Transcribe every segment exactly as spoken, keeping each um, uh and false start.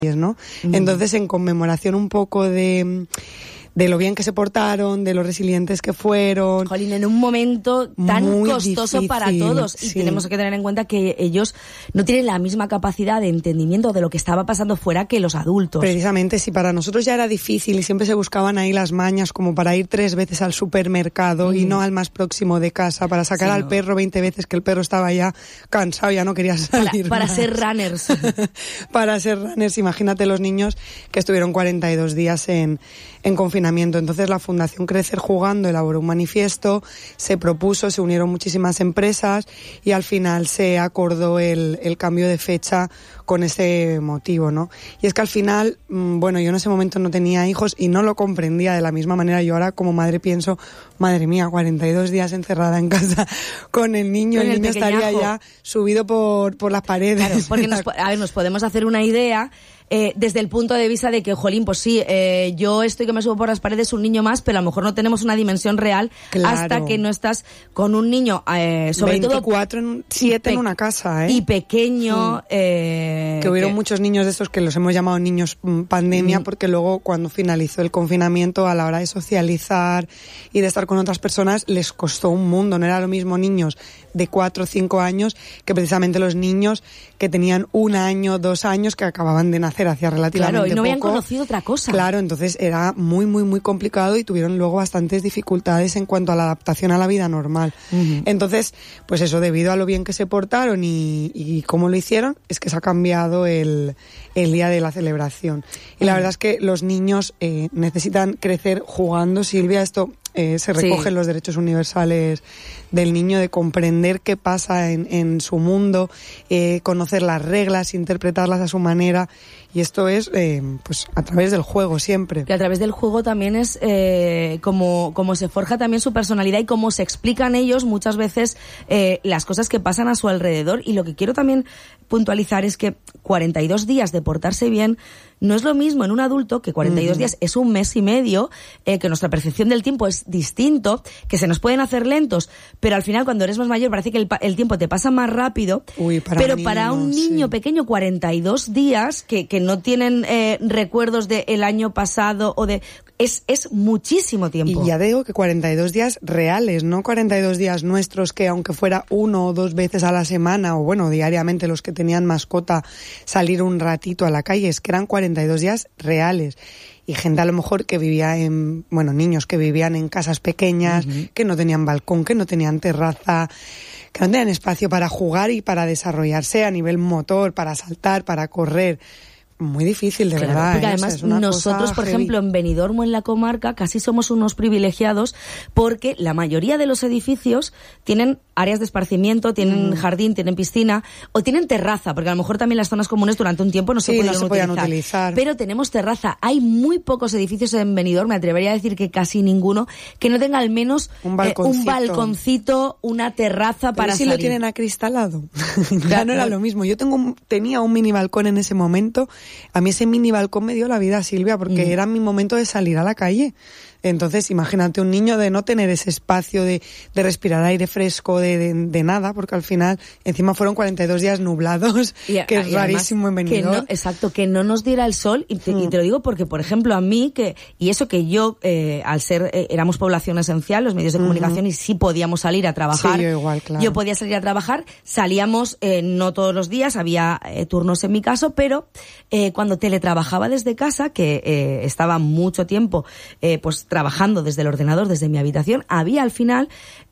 ¿no? Mm. Entonces, en conmemoración un poco de... de lo bien que se portaron, de lo resilientes que fueron. Jolín, en un momento tan Muy costoso difícil, para todos. Y sí. tenemos que tener en cuenta que ellos no tienen la misma capacidad de entendimiento de lo que estaba pasando fuera que los adultos. Precisamente, si para nosotros ya era difícil y siempre se buscaban ahí las mañas como para ir tres veces al supermercado mm. y no al más próximo de casa, para sacar sí, al no. perro veinte veces que el perro estaba ya cansado, ya no quería salir Para, para más. ser runners. Para ser runners, imagínate los niños que estuvieron cuarenta y dos días en, en confinamiento. Entonces la Fundación Crecer Jugando elaboró un manifiesto, se propuso, se unieron muchísimas empresas y al final se acordó el, el cambio de fecha con ese motivo, ¿no? Y es que al final, bueno, yo en ese momento no tenía hijos y no lo comprendía de la misma manera. Yo ahora como madre pienso, madre mía, cuarenta y dos días encerrada en casa con el niño, con el, el niño pequeñajo. Estaría ya subido por, por las paredes. Claro, porque nos, a ver, nos podemos hacer una idea eh, desde el punto de vista de que, jolín, pues sí, eh, yo estoy que me subo por las paredes un niño más, pero a lo mejor no tenemos una dimensión real claro. hasta que no estás con un niño, eh, sobre veinticuatro todo... siete en una casa, ¿eh? Y pequeño... Sí. Eh, que hubieron que... muchos niños de esos que los hemos llamado niños pandemia mm. porque luego cuando finalizó el confinamiento a la hora de socializar y de estar con otras personas les costó un mundo. No era lo mismo niños de cuatro o cinco años que precisamente los niños que tenían un año, dos años que acababan de nacer hacía relativamente poco. Claro, y no poco. habían conocido otra cosa. Claro, entonces era muy, muy, muy complicado y tuvieron luego bastantes dificultades en cuanto a la adaptación a la vida normal. Uh-huh. Entonces, pues eso, debido a lo bien que se portaron y, y cómo lo hicieron, es que se ha cambiado el, el día de la celebración. Y uh-huh. la verdad es que los niños eh, necesitan crecer jugando, Silvia, esto... Eh, se recogen sí. los derechos universales del niño, de comprender qué pasa en, en su mundo, eh, conocer las reglas, interpretarlas a su manera, y esto es eh, pues a través del juego siempre. Que a través del juego también es eh, como, como se forja también su personalidad y cómo se explican ellos muchas veces eh, las cosas que pasan a su alrededor. Y lo que quiero también puntualizar es que cuarenta y dos días de portarse bien no es lo mismo en un adulto, que cuarenta y dos uh-huh. días es un mes y medio, eh, que nuestra percepción del tiempo es distinto, que se nos pueden hacer lentos, pero al final cuando eres más mayor parece que el, el tiempo te pasa más rápido. Uy, para pero un para niño, un niño sí. pequeño, cuarenta y dos días, que, que no tienen eh, recuerdos del año pasado o de... Es, es muchísimo tiempo. Y ya digo que cuarenta y dos días reales, no cuarenta y dos días nuestros que aunque fuera uno o dos veces a la semana o bueno, diariamente los que tenían mascota salir un ratito a la calle, es que eran cuarenta y dos días reales. Y gente a lo mejor que vivía en, bueno, niños que vivían en casas pequeñas, uh-huh. que no tenían balcón, que no tenían terraza, que no tenían espacio para jugar y para desarrollarse a nivel motor, para saltar, para correr. Muy difícil, de claro, verdad. Porque ¿eh? además o sea, es una nosotros, por heavy. ejemplo, en Benidorm o en la comarca, casi somos unos privilegiados porque la mayoría de los edificios tienen áreas de esparcimiento, tienen mm. jardín, tienen piscina o tienen terraza, porque a lo mejor también las zonas comunes durante un tiempo no se, sí, pudieron no se podían utilizar, utilizar. Pero tenemos terraza. Hay muy pocos edificios en Benidorm, me atrevería a decir que casi ninguno, que no tenga al menos un balconcito, eh, un balconcito una terraza pero para si salir. lo tienen acristalado. Ya no era lo mismo. Yo tengo un, tenía un mini balcón en ese momento. A mí ese mini balcón me dio la vida, Silvia, porque mm. era mi momento de salir a la calle. Entonces, imagínate un niño de no tener ese espacio de, de respirar aire fresco, de, de, de nada, porque al final, encima fueron cuarenta y dos días nublados, y, que es rarísimo en Benidorm. No, exacto, que no nos diera el sol, y te, mm. y te lo digo porque, por ejemplo, a mí, que y eso que yo, eh, al ser, eh, éramos población esencial, los medios de comunicación, uh-huh. y sí podíamos salir a trabajar. Sí, yo igual, claro. Yo podía salir a trabajar, salíamos, eh, no todos los días, había eh, turnos en mi caso, pero eh, cuando teletrabajaba desde casa, que eh, estaba mucho tiempo, eh, pues trabajando desde el ordenador, desde mi habitación, había al final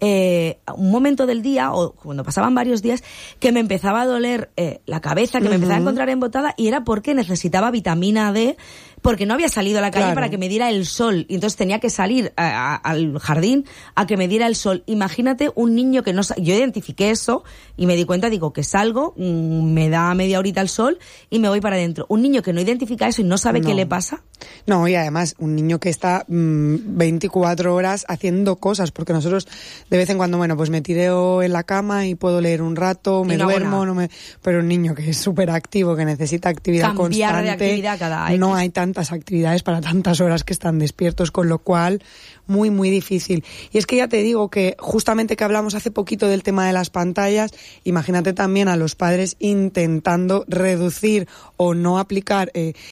eh, un momento del día, o cuando pasaban varios días, que me empezaba a doler eh, la cabeza, que uh-huh. me empezaba a encontrar embotada, y era porque necesitaba vitamina D, porque no había salido a la calle claro. para que me diera el sol, y entonces tenía que salir a, a, al jardín a que me diera el sol. Imagínate un niño que no... Yo identifiqué eso y me di cuenta, digo, que salgo, mmm, me da media horita el sol y me voy para adentro. Un niño que no identifica eso y no sabe no. qué le pasa. No, y además un niño que está mmm, veinticuatro horas haciendo cosas, porque nosotros de vez en cuando, bueno, pues me tireo en la cama y puedo leer un rato, me no duermo, no me... pero un niño que es súper activo, que necesita actividad Cambiar constante, de actividad cada no hay tan tantas actividades para tantas horas que están despiertos, con lo cual muy, muy difícil. Y es que ya te digo que justamente que hablamos hace poquito del tema de las pantallas, imagínate también a los padres intentando reducir o no aplicar eh,